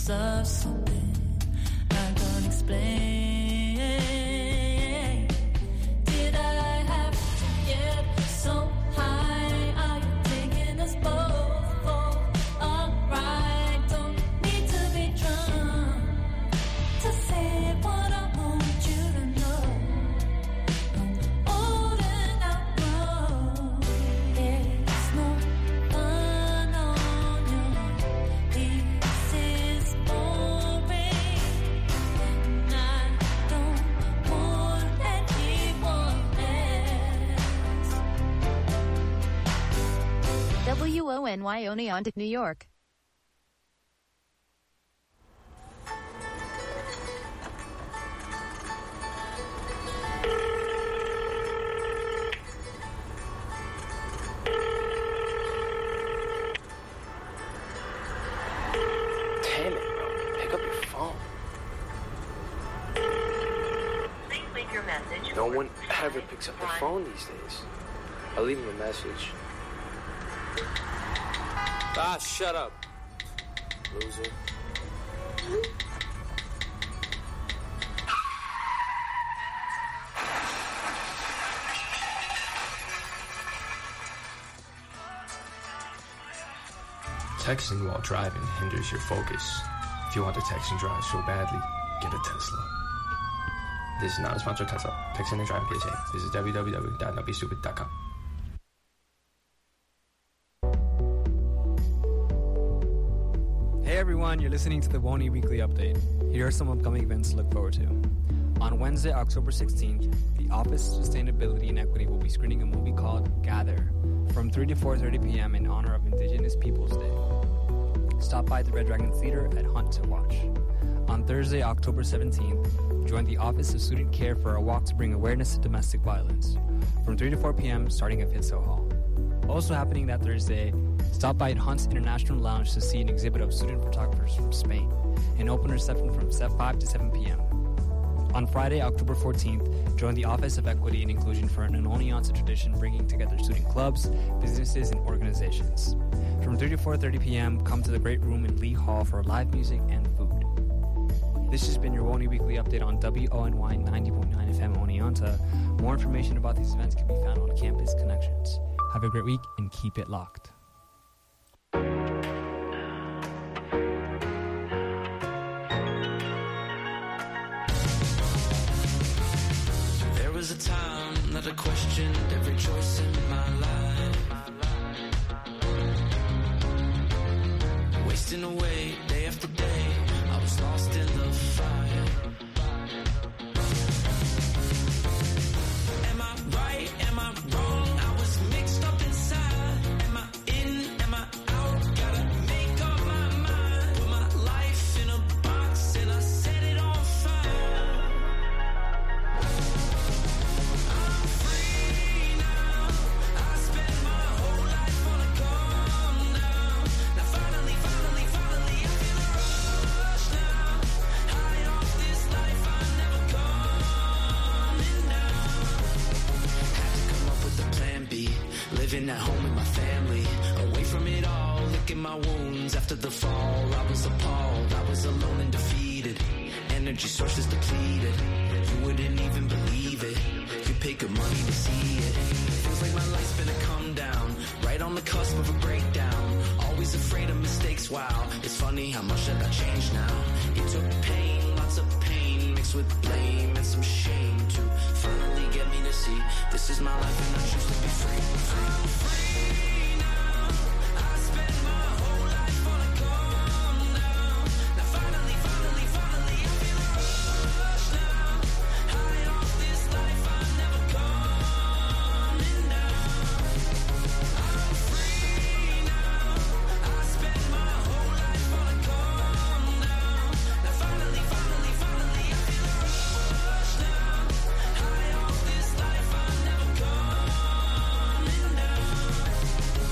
evidence of something I can't explain. Did I have to get so high? Are you taking us both for a ride? Don't need to be drunk to say what I want you to know. I'm old and outgrown. There's no fun on you. This is boring. And I don't want anyone else. WONY Oneonta, New York. Damn it, bro. Pick up your phone. Please leave your message. No one ever picks up the phone these days. I'll leave him a message. Ah, shut up. Loser. Texting while driving hinders your focus. If you want to text and drive so badly, get a Tesla. This is not a sponsor of Tesla. Texting and driving PSA. Visit www.notbestupid.com. Hey everyone, you're listening to the WONY Weekly Update. Here are some upcoming events to look forward to. On Wednesday, October 16th, the Office of Sustainability and Equity will be screening a movie called Gather from 3 to 4:30 p.m. in honor of Indigenous Peoples Day. Stop by the Red Dragon Theater at Hunt to watch. On Thursday, October 17th, join the Office of Student Care for a walk to bring awareness to domestic violence from 3 to 4 p.m. starting at Fitzo Hall. Also happening that Thursday, stop by at Hunt's International Lounge to see an exhibit of student photographers from Spain. An open reception from 5 to 7 p.m. On Friday, October 14th, join the Office of Equity and Inclusion for an Oneonta tradition bringing together student clubs, businesses, and organizations. From 3 to 4:30 p.m., come to the Great Room in Lee Hall for live music and food. This has been your WONY Weekly Update on WONY 90.9 FM Oneonta. More information about these events can be found on Campus Connections. Have a great week and keep it locked. There was a time that I questioned every choice in my life, wasting away day after day. I was lost in the fire. Am I right? Am I wrong? I was mixed up inside. Am I in? Am I out? Gotta make up my mind. Put my life in a box and I set it on fire. I'm free now. I spent my whole life on a come down. Now finally, I feel the rush now. High off this life, I'm never coming down. Had to come up with a plan B. Living at home with my family. Away from it all, licking my wounds after the fall. I was appalled, I was alone and defeated. Energy sources depleted. You wouldn't even believe it. You pay good money to see it. Feels like my life's been a come down. Right on the cusp of a breakdown. Always afraid of mistakes, wow. It's funny how much that got changed now. It took pain, lots of pain, mixed with blame and some shame to finally get me to see this is my life and I choose to be free. I'm free now. I spent my whole life on a come down. Now finally, I feel the rush now. High off this life, I'm never coming down. I'm free now. I spent my whole life on a come down. Now finally, I feel the rush now. High off this life, I'm never coming down.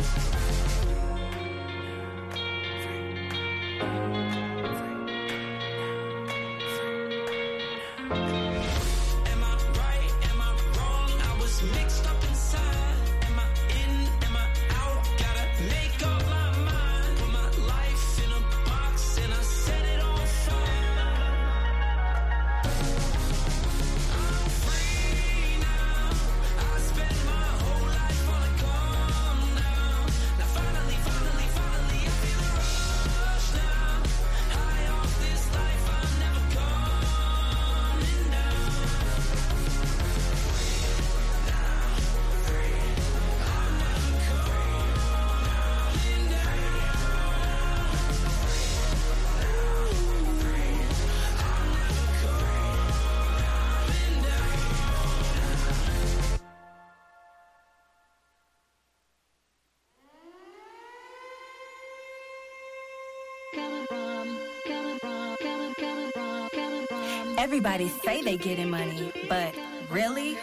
Everybody say they getting money, but really?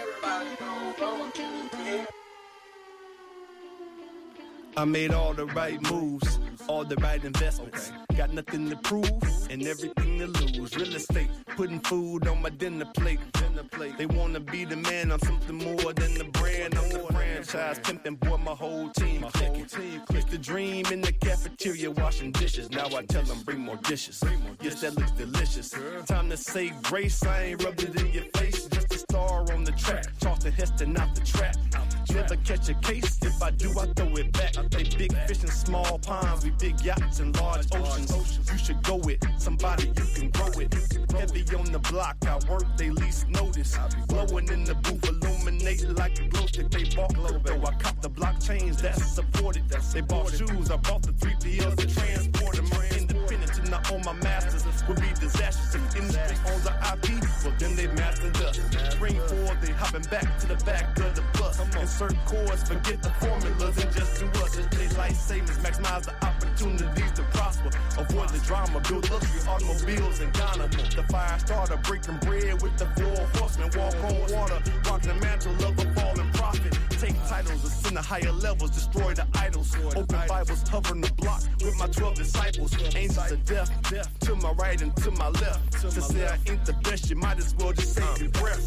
I made all the right moves, all the right investments. Got nothing to prove and everything to lose. Real estate, putting food on my dinner plate. They wanna be the man, I'm something more than the brand. I'm the franchise pimping, boy, my whole team clicking. It's the dream in the cafeteria, washing dishes. Now I tell them bring more dishes. Yes, that looks delicious. Time to say grace, I ain't rubbed it in your face. Just a star on the track, toss the Heston out the trap. Never catch a case, if I do, I throw it back. They big fish in small ponds, we big yachts in large oceans. You should go with somebody you can grow it. Heavy on the block, I work, they least notice. Glowing in the booth, illuminate like a glow stick. They bought crypto, I cop the blockchains, that's supported. They bought shoes, I bought the 3PLs to transport them. I'm independent and not own my masters. Would be disastrous if industry owns the IP, well then they mastered us. Spring forward, they hopping back to the back of the bus. Insert chords, forget the formulas and just do us. They life savings, maximize the opportunities to prosper. Avoid the drama, build luxury automobiles in Ghana. The fire starter, breaking bread with the 4 horsemen. Walk on water, rock the mantle of a fallen prophet. Take titles, ascend to higher levels, destroy the idols. Open Bibles, hovering the block with my 12 disciples. Angels of death, to my right and to my left. To say I ain't the best, you might as well just save your breath.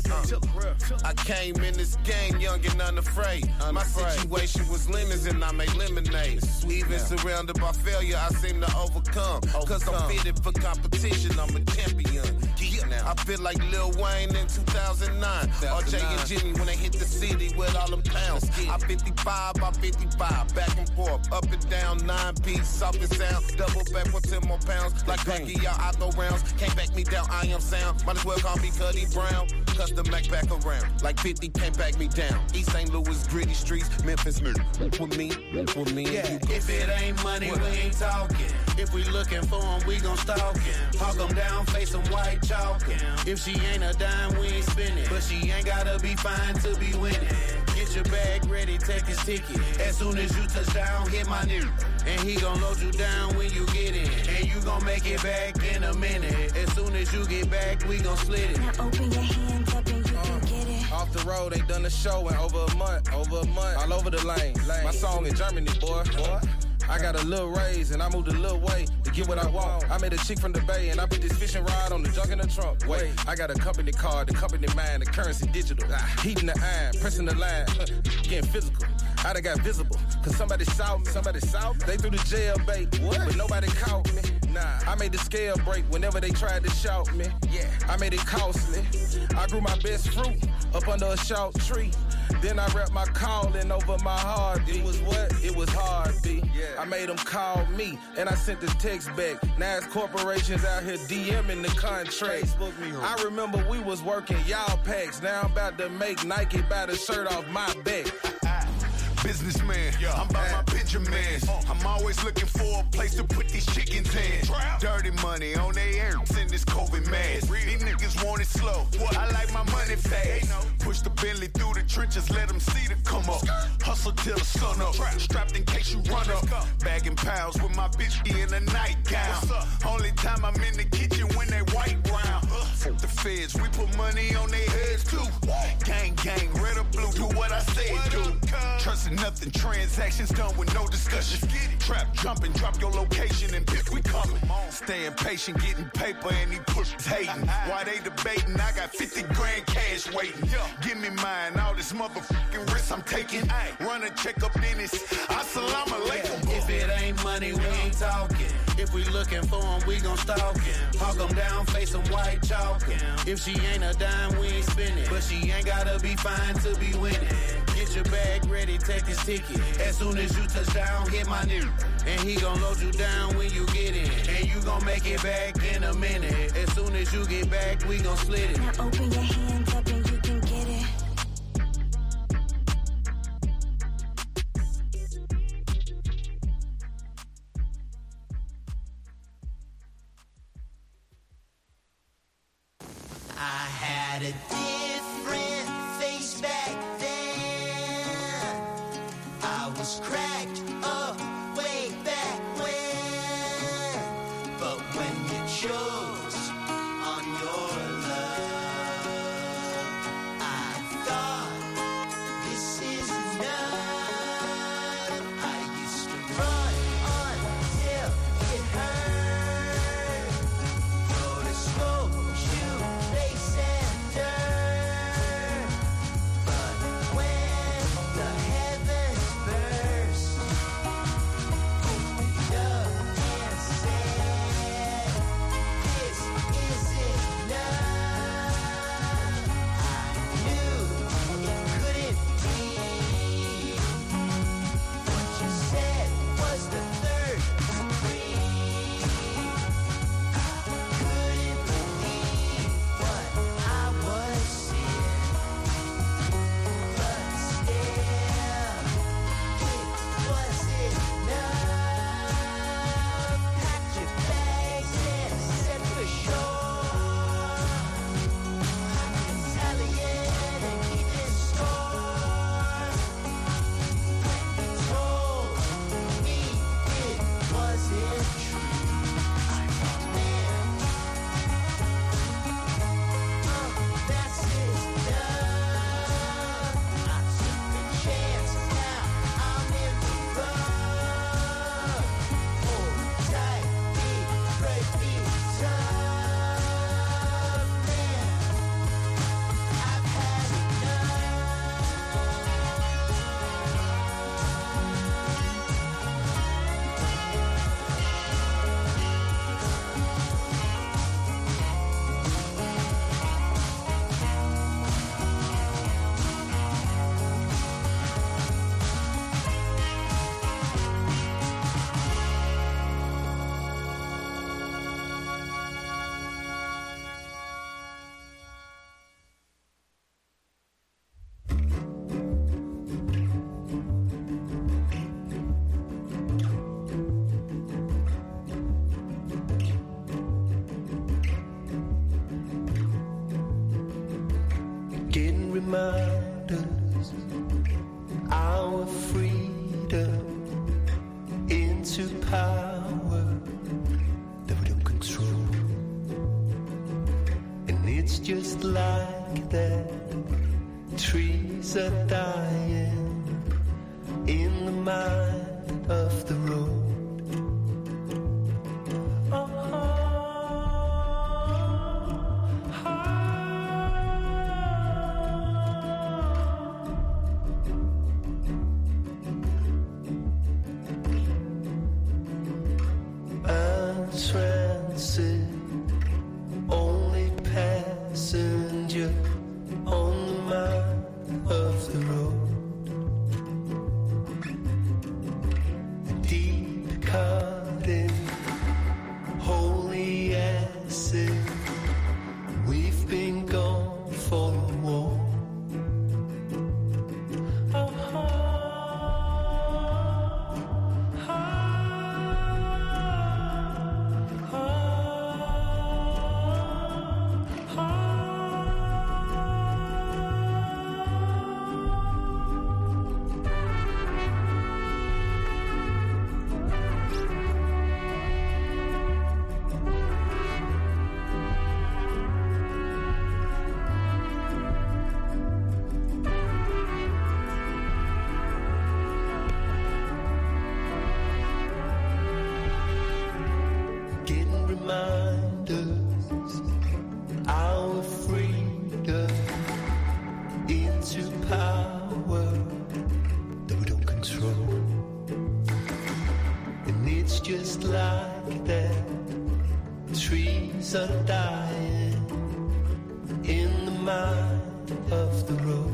I came in this game young and unafraid. My situation was lemons and I made lemonade. Even surrounded by failure, I seem to overcome. Cause I'm fitted for competition, I'm a champion. I feel like Lil Wayne in 2009. RJ and Jimmy when they hit the city with all them pounds. I 55 by 55, back and forth, up and down, 9-piece, soft and sound. Double back for 10 more pounds. Like Becky, y'all, I go rounds. Can't back me down, I am sound. Might as well call me Cuddy Brown. Custom Mac back around. Like 50 can't back me down. East St. Louis, gritty streets, Memphis, with me, yeah. If it ain't money, we ain't talking. If we looking for them, we gon' stalk him. Hawk them down, face them white chalk him. If she ain't a dime, we ain't spinning. But she ain't gotta be fine to be winning. Get your bag ready, take his ticket. As soon as you touch down, hit my nigga. And he gon' load you down when you get in. And you gon' make it back in a minute. As soon as you get back, we gon' split it. Now open your hands up and you can get it. Off the road, they done the show in over a month, all over the lane. My song in Germany, boy. I got a little raise and I moved a little way to get what I want. I made a chick from the Bay and I put this fishing rod on the junk in the trunk. Wait, I got a company card, the company mine, the currency digital. Heating the iron, pressing the line, getting physical. I done got visible, cause somebody saw me. They threw the jail bait, but nobody caught me. Nah, I made the scale break whenever they tried to shout me. Yeah, I made it costly. I grew my best fruit up under a shout tree. Then I wrapped my calling over my heart. It was what? It was hard, B. Yeah. I made them call me, and I sent the text back. Now it's corporations out here DMing the contract. I remember we was working y'all packs. Now I'm about to make Nike buy the shirt off my back. Businessman, I'm by my Benjamins. I'm always looking for a place to put these chickens in. Dirty money on their ass in this COVID mask. These niggas want it slow. I like my money fast. Push the Bentley through the trenches, let them see the come up. Hustle till the sun up. Strapped in case you run up. Bagging pounds with my bitch in a nightgown. Only time I'm in the kitchen when they white brown. Fuck the feds, we put money on their heads too. Gang, gang, red or blue, do what I said do. Trusting nothing, transactions done with no discussion. Trap jumping, drop your location and bitch, we coming. Staying patient, getting paper and these pushers hating. Why they debating? I got 50 grand cash waiting. Give me mine, all this motherfucking risk I'm taking. Run a check up in this. Assalamu alaikum. If it ain't money, we ain't talking. If we looking for them, we gon' stalk him. Hawk them down, face them white chalk him. If she ain't a dime, we ain't spinning. But she ain't gotta be fine to be winning. Get your bag ready, take his ticket. As soon as you touch down, hit my nigga. And he gon' load you down when you get in. And you gon' make it back in a minute. As soon as you get back, we gon' split it. Now open your hands up and you can get it. I had a different face back then. I was cracked up way back when. remind us our freedom into power that we don't control. And it's just like that. Trees are dying in the mind of the road. Transit, only passenger on the map of the road. Deep cut in holy acid, we've been gone for a war. Reminders, our freedom into power that we don't control. And it's just like that. Trees are dying in the mind of the road.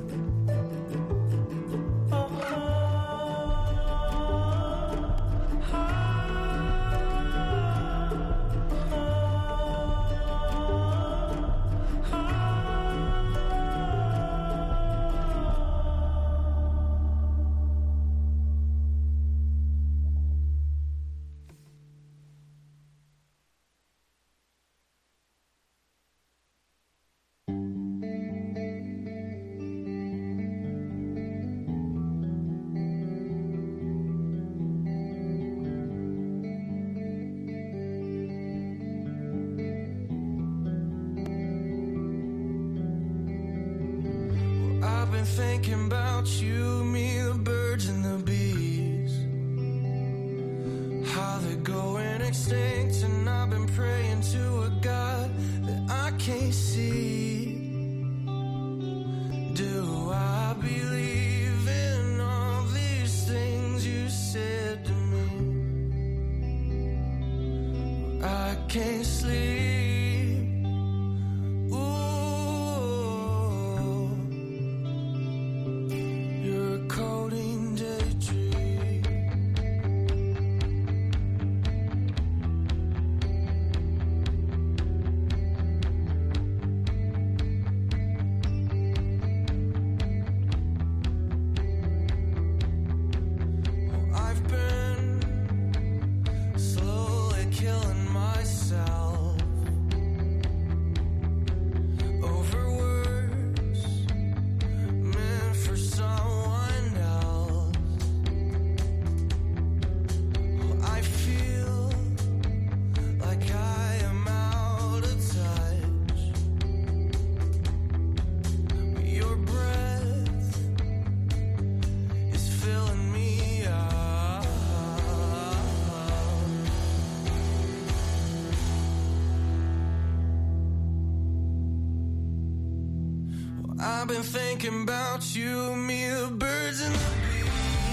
I've been thinking about you, me, the birds and the bees, how they're going extinct, and I've been praying to a God that I can't see. Do I believe in all these things you said to me? I can't sleep. I've been thinking about you, me, the birds and the bees,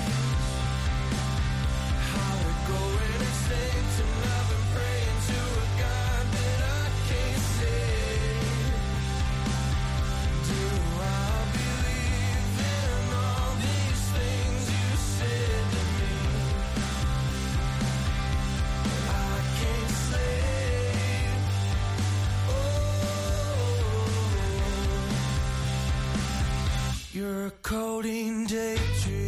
how we're going extinct, and I've been praying to a God that I can't see. Do I believe in all these things you said to me? I can't sleep. You're a codeine daydream.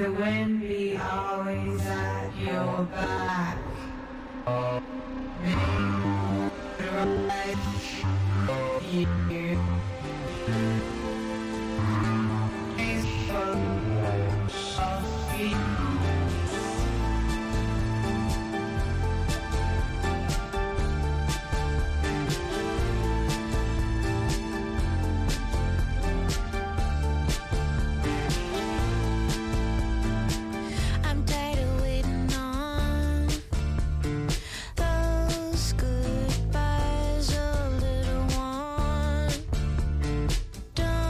the wind be always at your back. I'm tired of waiting on those goodbyes, a little one. Don't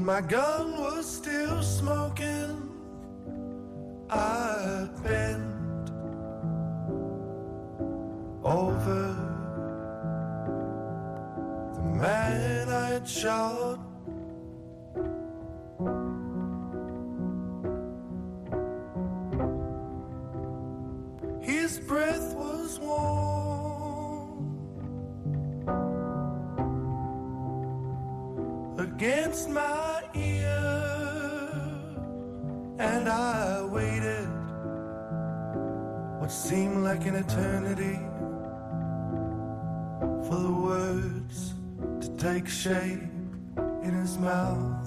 my gun was still smoking, I bent over the man I had shot. His breath was warm against my ear, and I waited what seemed like an eternity for the words to take shape in his mouth.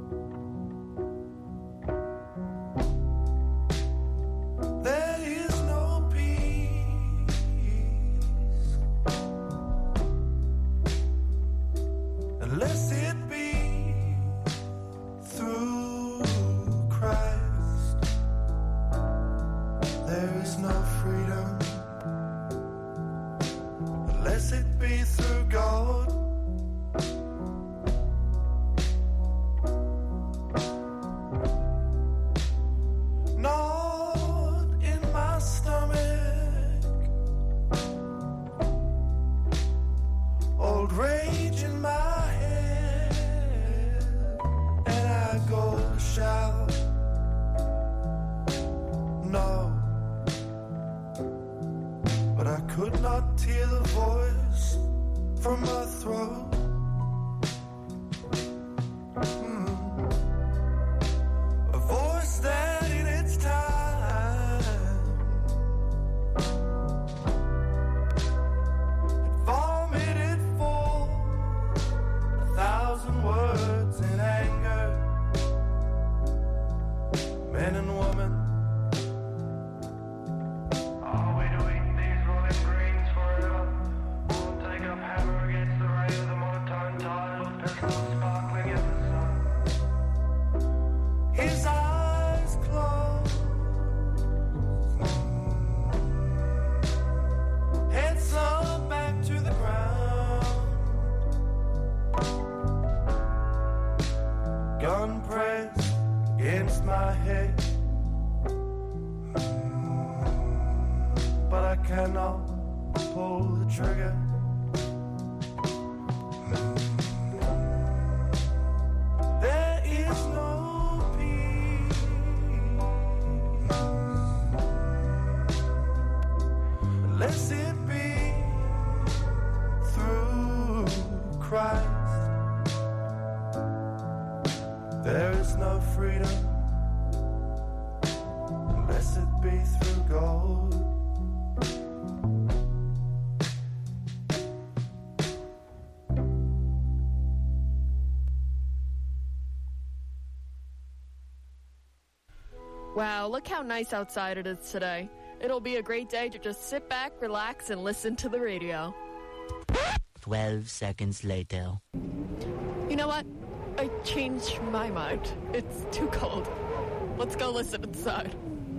There is no peace unless it be through Christ. There is no freedom unless it be through God. Not in my stomach, old rage in my head, and I go to shout, no, but I could not tear the voice from my throat. A voice that in its time had vomited forth 1,000 words in anger. Men and women, are we to eat these rolling greens forever? We'll take up hammer against the ray of the monotone tide of pistols sparkling in the sun. His eyes closed, head sunk back to the ground, gun pressed against my head, but I cannot pull the trigger. There is no peace unless it be through Christ. There is no freedom unless it be through God. Wow, look how nice outside it is today. It'll be a great day to just sit back, relax, and listen to the radio. 12 seconds later. You know what? I changed my mind. It's too cold. Let's go listen inside.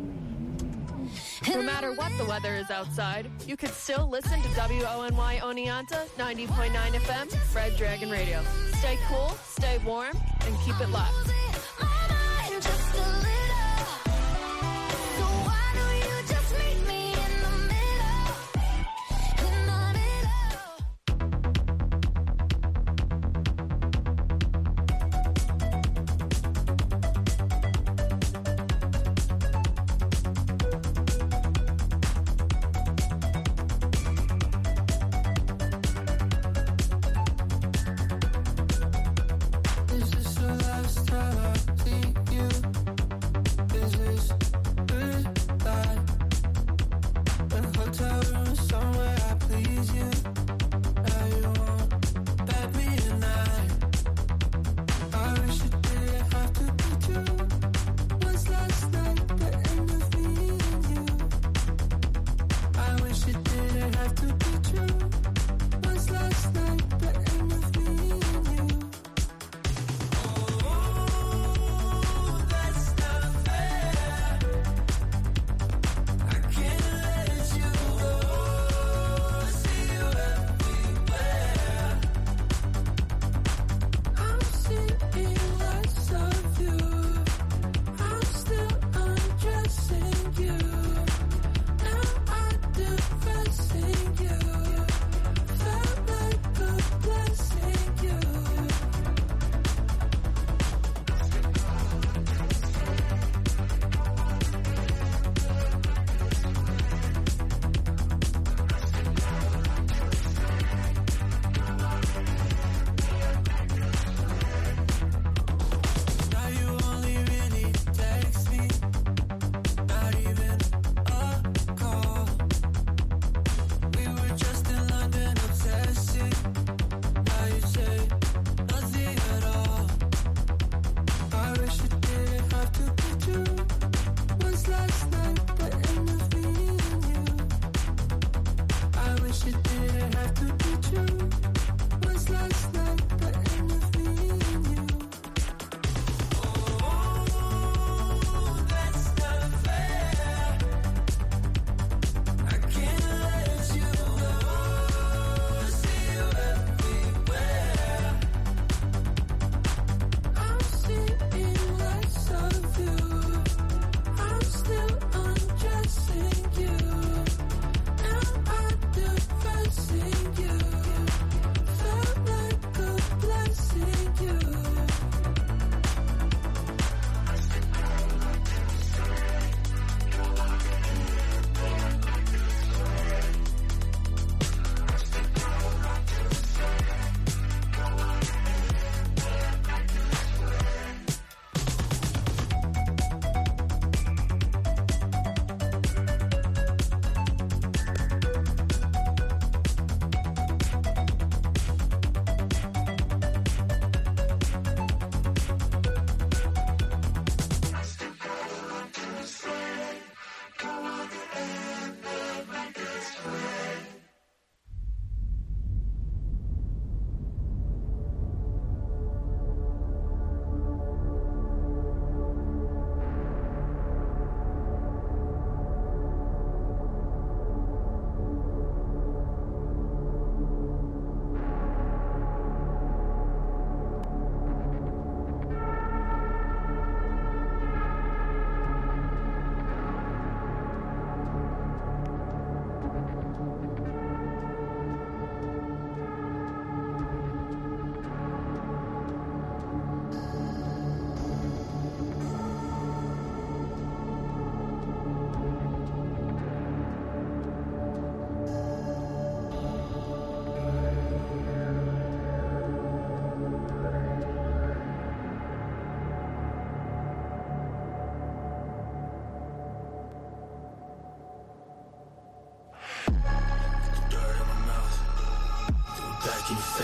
No matter what the weather is outside, you can still listen to WONY Oneonta 90.9 FM, Red Dragon Radio. Stay cool, stay warm, and keep it locked. Is this the last time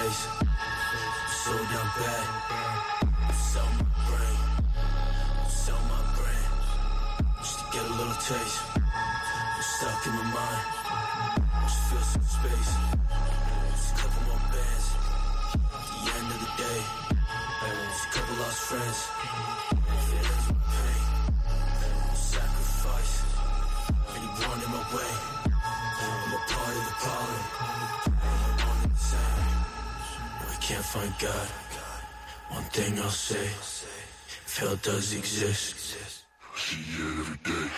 face. So down bad. Sell my brain. Sell my brain. Just to get a little taste. I'm stuck in my mind. Just feel some space. Just a couple more bands. At the end of the day, just a couple lost friends. Feelings with pain. Sacrifice. Anyone in my way. I'm a part of the problem. I'm one and the same. No, we can't find God. One thing I'll say. If hell does exist, I see it every day.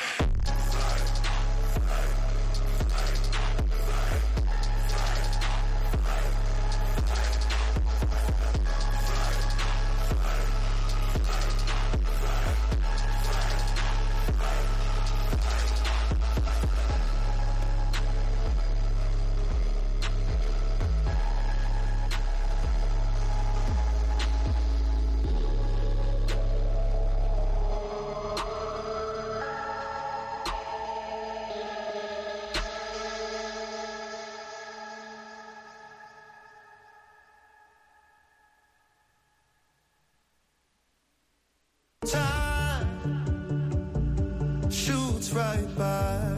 Shoots right by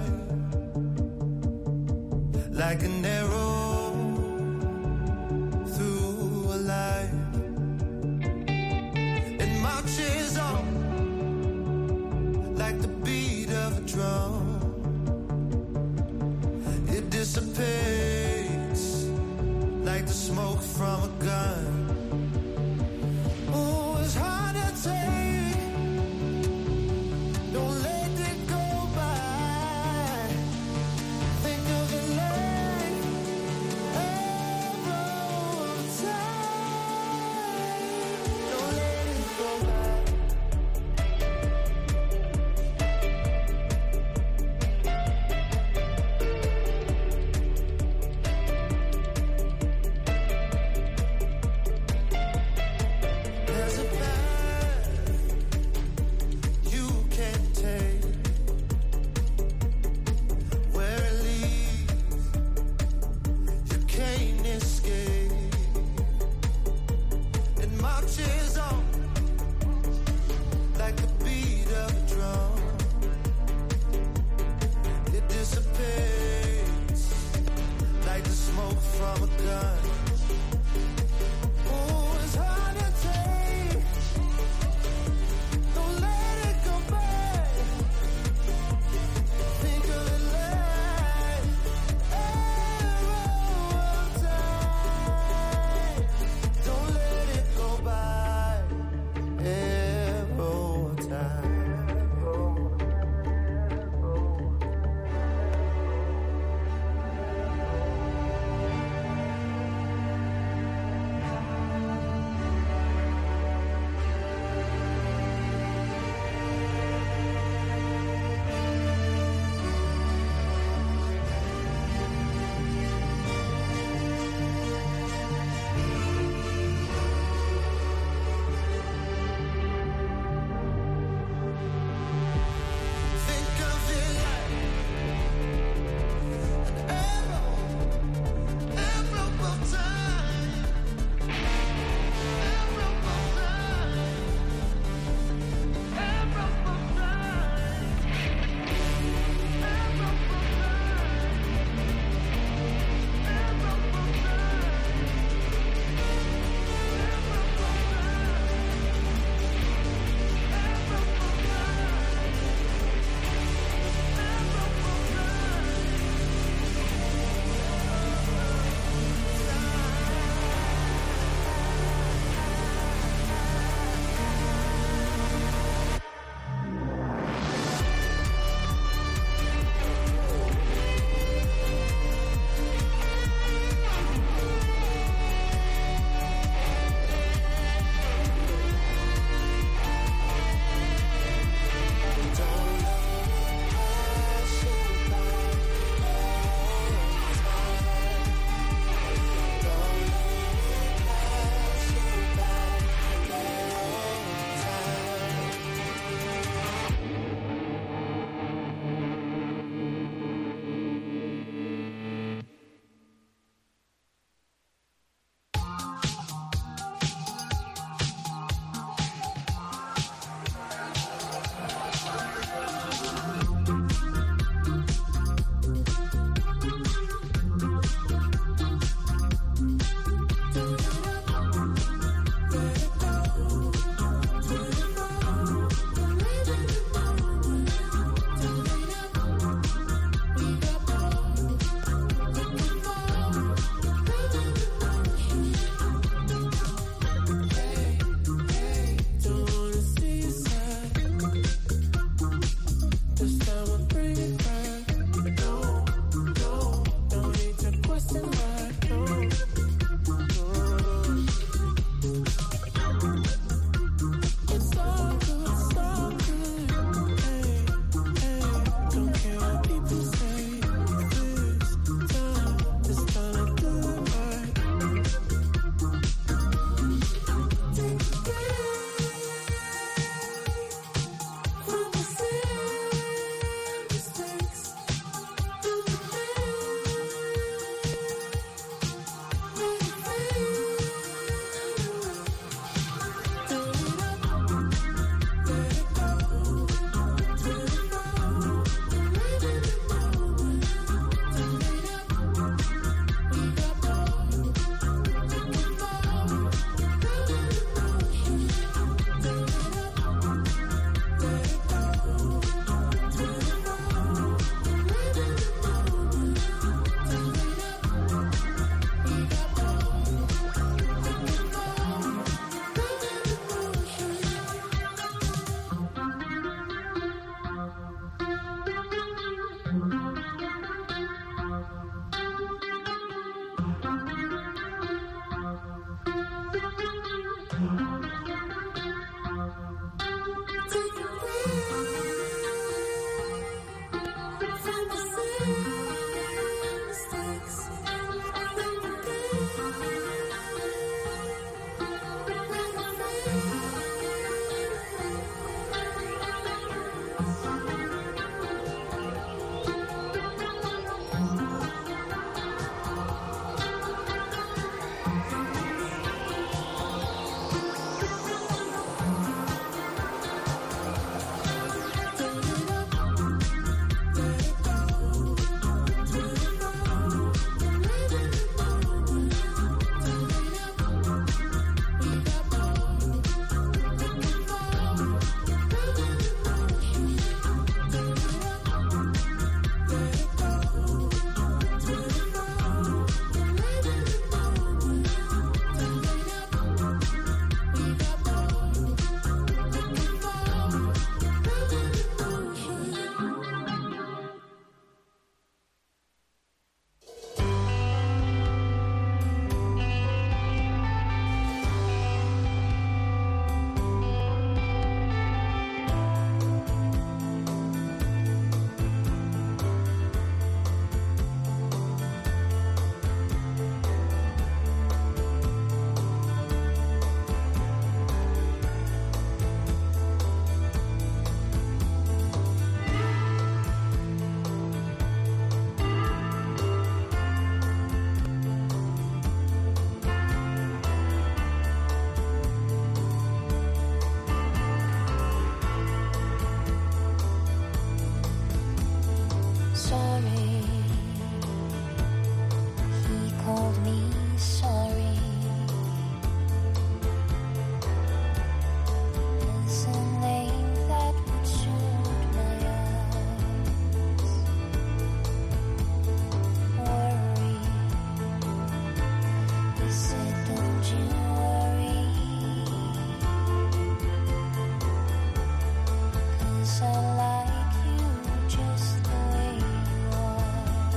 like an arrow through a life. It marches on like the beat of a drum. It dissipates like the smoke from a gun. Oh, it's hard to take. Don't let it go by. Think of it like every time. Don't let it go by. There's a path you can't take. Where it leads, you can't escape. It marches on like the beat of a drum. It dissipates like the smoke from a gun. Oh, it's hard to take. Don't let it go by. Think of it like arrow time. Don't let it go by. Arrow time. sorry. He called me sorry. It's a name that would soothe my eyes. Worry. He said, don't you worry. 'Cause I like you just the way you are.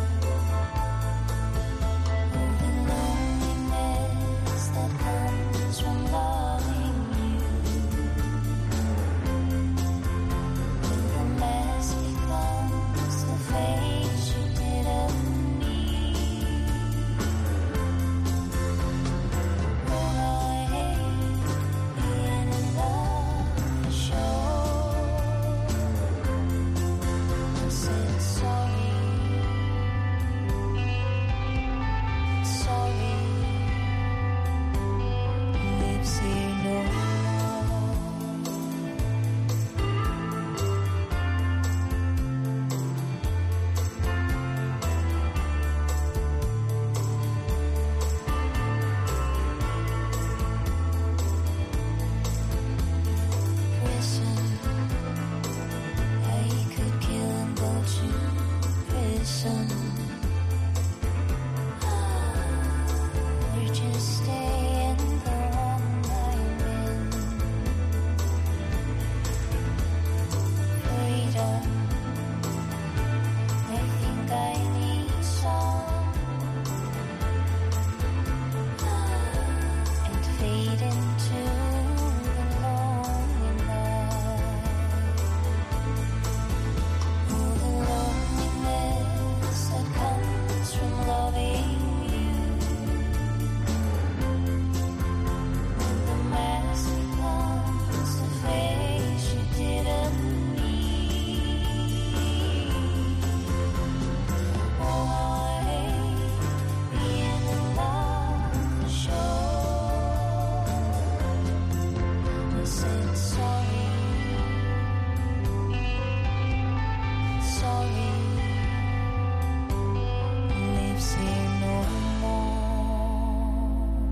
Oh, the loneliness that comes from loving you. When the mask becomes the face you didn't need. Oh, I hate being in love show. I said sorry. Sorry. Lips say no prison. I could kill and go to prison. Or just stay in the one I'm in. Freedom. I think I need some. And fade into the lonely night. Oh, the loneliness that comes from loving you. When the mask becomes the face you didn't need. Oh, I hate being in love show. I said sorry. Sorry. Lips say no more.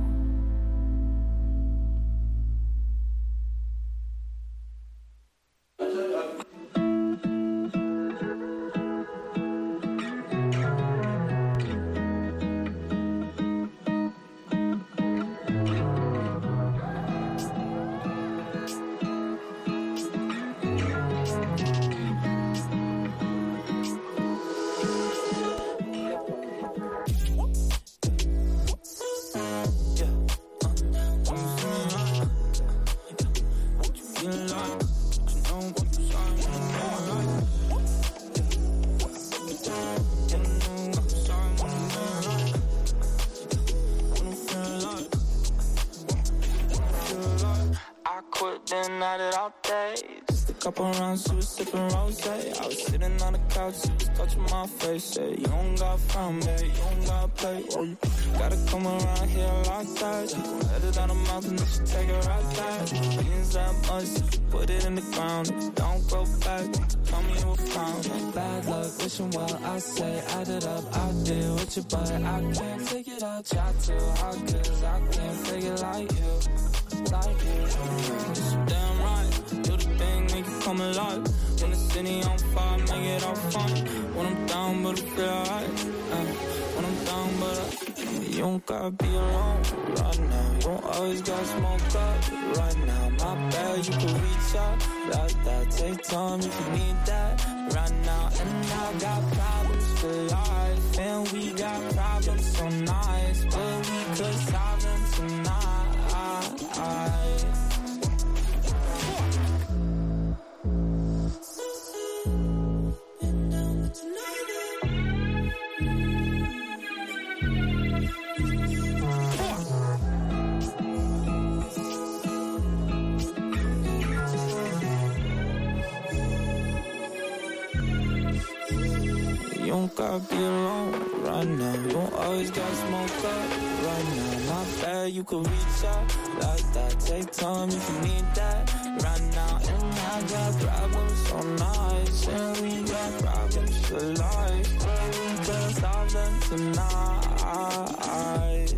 I quit then at it all day. Just a couple rounds, she was sipping rosé. I was sitting on the couch, she was touching my face. Said, you don't got frown, babe, you don't got play. Oh, you gotta come around here like that. She gon' let it down the mountain, then she take it right back. Means that much, if you put it in the ground. If you don't go back, tell me you will found. Bad luck, wishing well, I say, add it up, I did with you, but I can't take it out. Try too hard, 'cause I can't figure like you. Like you. It's damn right, do the thing, make it come alive. When the city on fire, make it all fun. When I'm down, but I feel alright. When I'm down, but you don't gotta be alone right now. You don't always gotta smoke up right now. My bad, you can reach out like that. Take time if you need that right now. And I got problems for life, and we got problems so nice, but we could solve them tonight. You don't gotta be alone right now. You don't always gotta smoke up right now. Not bad, you can reach out like that. Take time if you need that right now. And I got problems so nice, and we got problems so the life, babe. Let's have them tonight.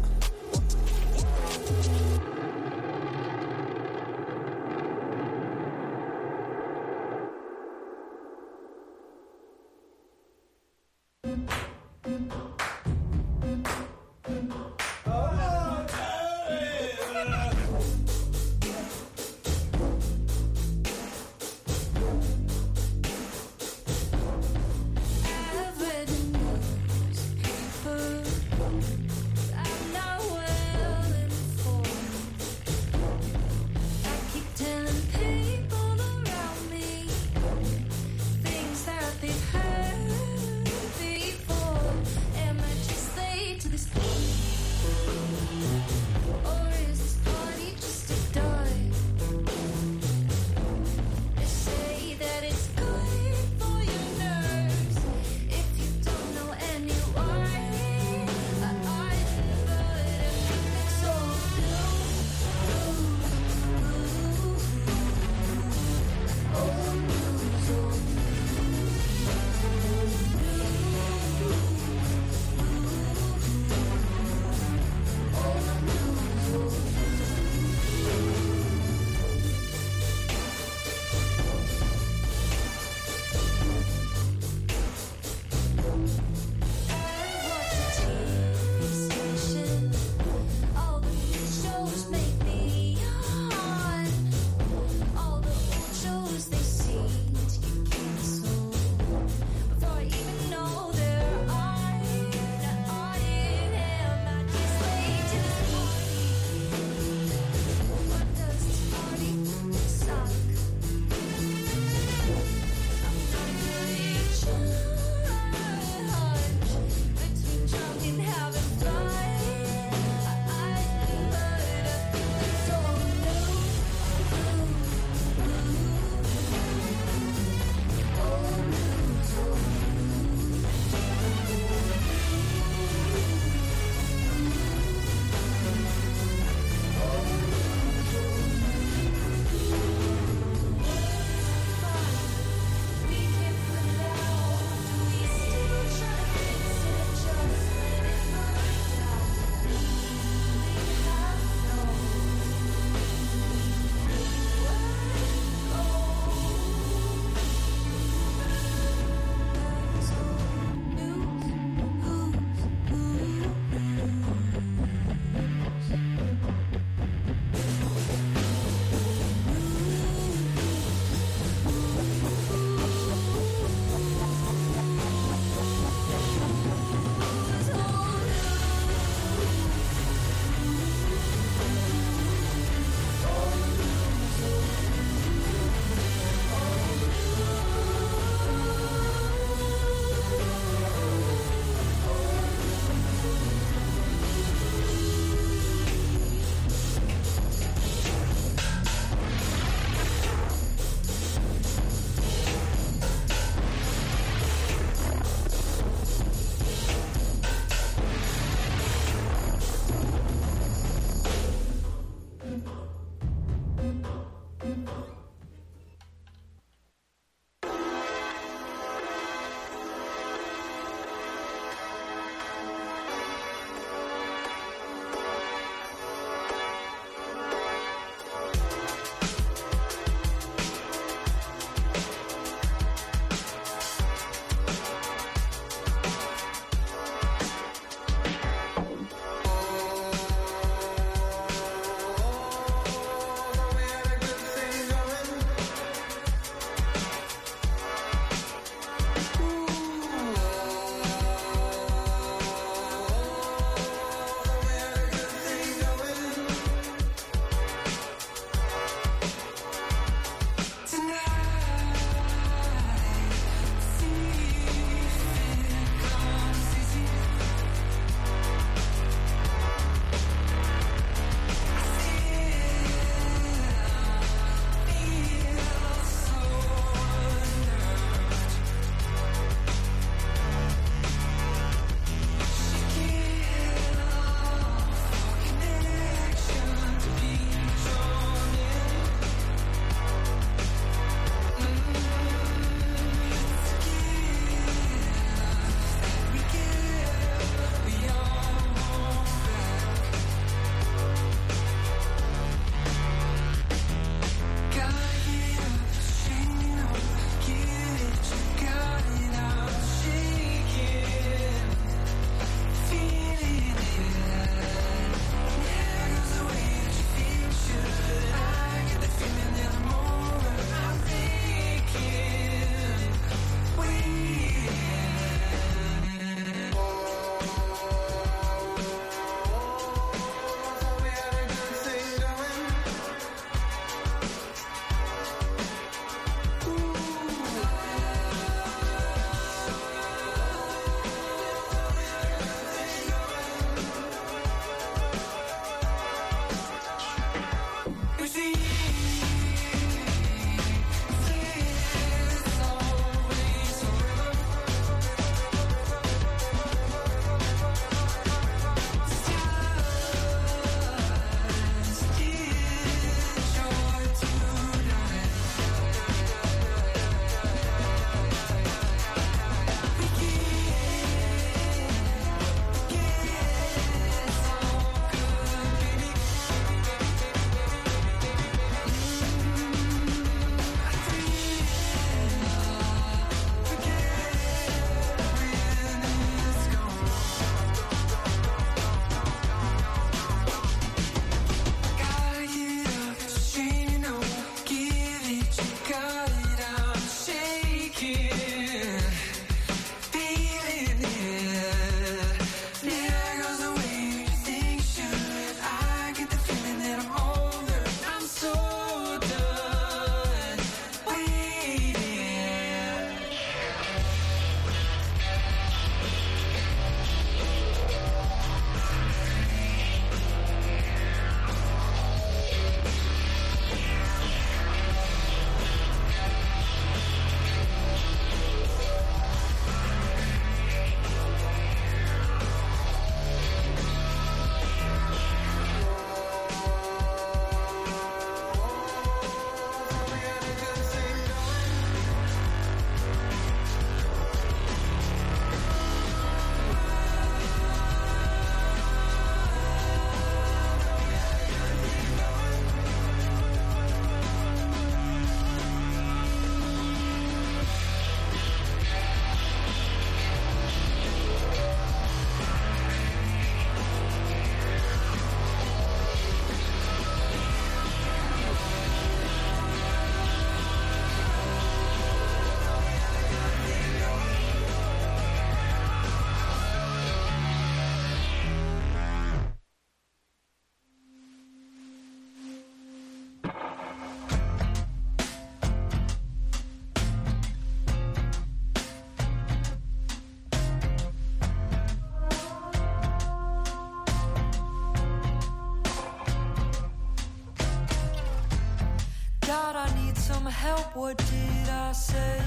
help, what did I say?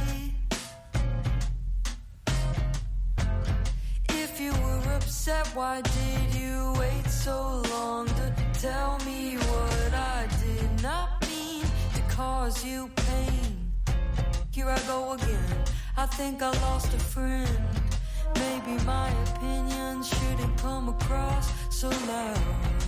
If you were upset, why did you wait so long to tell me what I did not mean to cause you pain? Here I go again, I think I lost a friend. Maybe my opinion shouldn't come across so loud,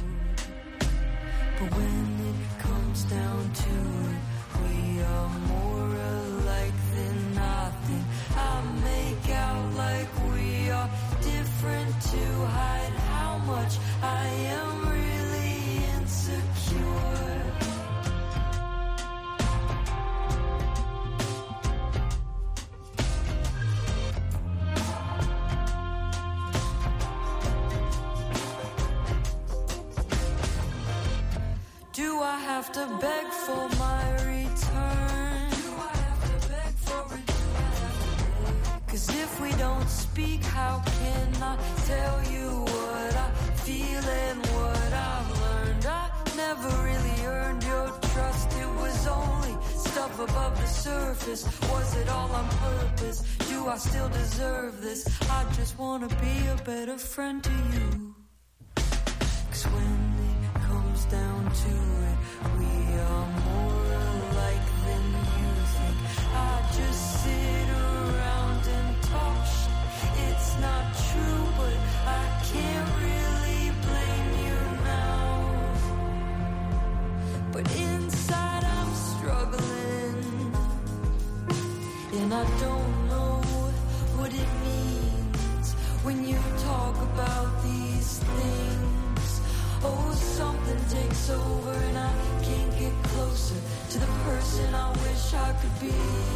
but when it comes down to it, we are more alike than I think. I make out like we are different to hide how much I am really insecure. Do I have to beg for my return? Do I have to beg for return? 'Cause if we don't speak, how can I tell you what I feel and what I've learned? I never really earned your trust. It was only stuff above the surface. Was it all on purpose? Do I still deserve this? I just wanna be a better friend to you. 'Cause when it comes down to it, we are more alike than you think. I just sit around and talk shit. It's not true, but I can't really blame you now. But inside I'm struggling, and I don't know what it means when you talk about these things. Oh, something takes over and I can't get closer to the person I wish I could be.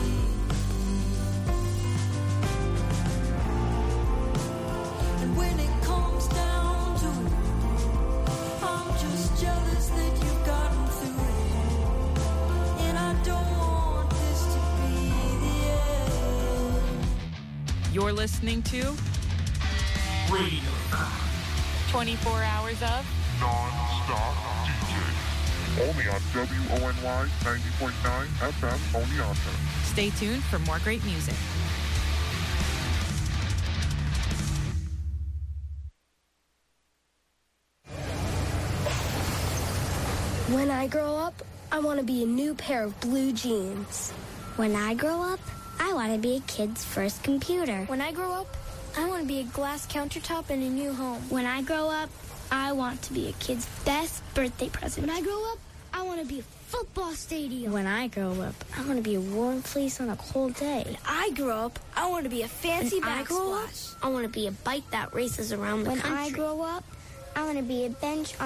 And when it comes down to it, I'm just jealous that you've gotten through it. And I don't want this to be the end. You're listening to Radio 24 hours of non-stop DJ. Only on WONY 90.9 FM Oneonta. Stay tuned for more great music. When I grow up, I want to be a new pair of blue jeans. When I grow up, I want to be a kid's first computer. When I grow up, I want to be a glass countertop in a new home. When I grow up, I want to be a kid's best birthday present. When I grow up, I want to be a football stadium. When I grow up, I want to be a warm fleece on a cold day. When I grow up, I want to be a fancy When I grow up, backsplash. I want to be a bike that races around the country. When I grow up, I want to be a bench